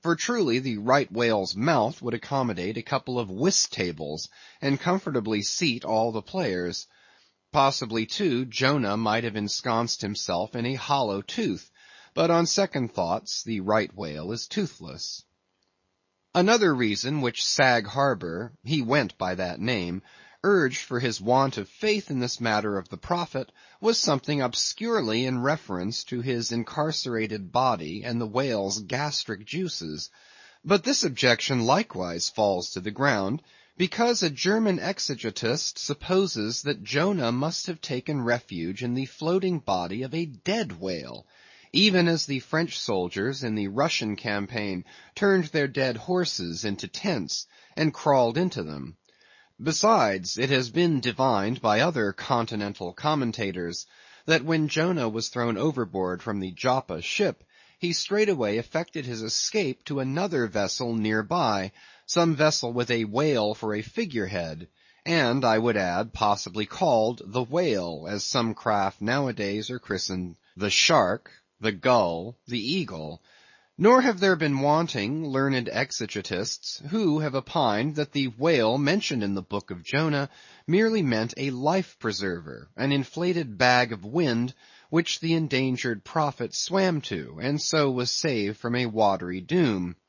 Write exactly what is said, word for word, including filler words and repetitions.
For truly the right whale's mouth would accommodate a couple of whist tables, and comfortably seat all the players. Possibly, too, Jonah might have ensconced himself in a hollow tooth, but on second thoughts the right whale is toothless. Another reason which Sag Harbor (he went by that name) urged for his want of faith in this matter of the prophet, was something obscurely in reference to his incarcerated body and the whale's gastric juices. But this objection likewise falls to the ground, because a German exegetist supposes that Jonah must have taken refuge in the floating body of a dead whale, even as the French soldiers in the Russian campaign turned their dead horses into tents, and crawled into them. Besides, it has been divined by other continental commentators, that when Jonah was thrown overboard from the Joppa ship, he straightway effected his escape to another vessel near by, some vessel with a whale for a figurehead, and, I would add, possibly called the Whale, as some craft nowadays are christened the Shark, the Gull, the Eagle. Nor have there been wanting learned exegetists who have opined that the whale mentioned in the book of Jonah merely meant a life preserver, an inflated bag of wind, which the endangered prophet swam to, and so was saved from a watery doom.